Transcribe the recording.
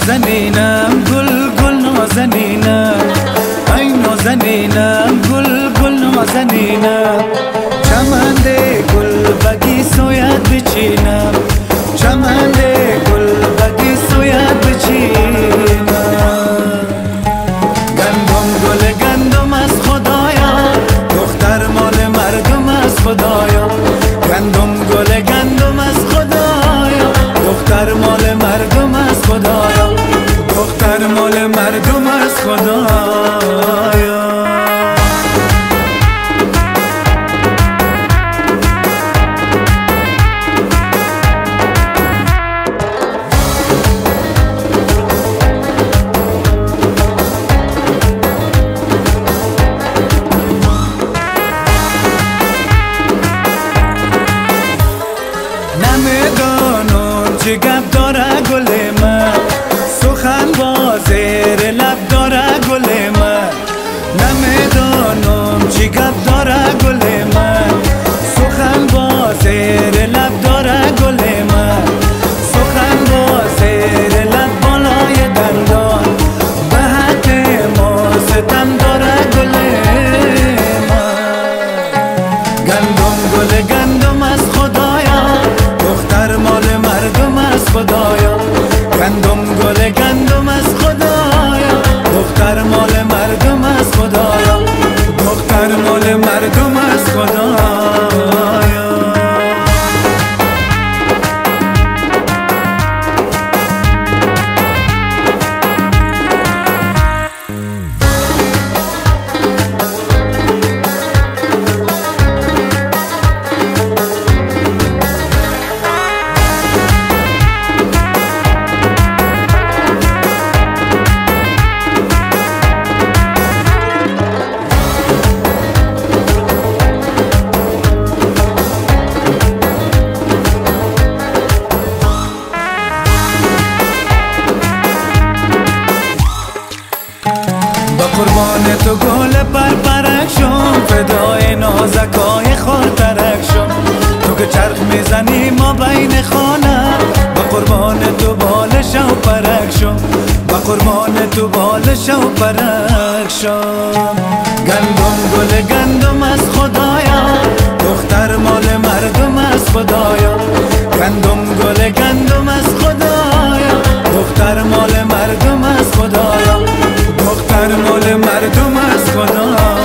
نازنینم گل گل نازنینم، ای نازنینم گل گل نازنینم. چمند گل بگی سوید بچینم، چمند گل بگی سوید بچینم. گندم گل گندم از خدایا، دختر مال مردم از خدایا. گندم گل گندم از خدایا، دختر مال مردم از خدایا، دختر مال مردم از خدایا. نمیدانم چه گپ داره گل من، سخن با زیر لب داره گل من. نمیدانم چه گپ داره گل من، سخن با زیر لب داره گل من. سخن با زیر لب بالای دندان، به حق ما ستم داره گل من. گندم گل گندم از خدایا، دختر مال مردم از خدایا. گندم گل گندم از خدایا، دختر مال مردم از خدایا، دختر مال مردم از خدایا. قربان تو گل پرپرک شم، فدای نازکای خورترک شم. تو که چرخ میزنی ما بین خانه، با قربان تو بالش و پرک شم، با قربان تو بالش و پرک شم. گندم گل گندم از خدایا، دختر مال مردم از خدایا. گندم گل گندم از خدایا، دختر مال مردم از خدایا، دختر مال مردم از خدا.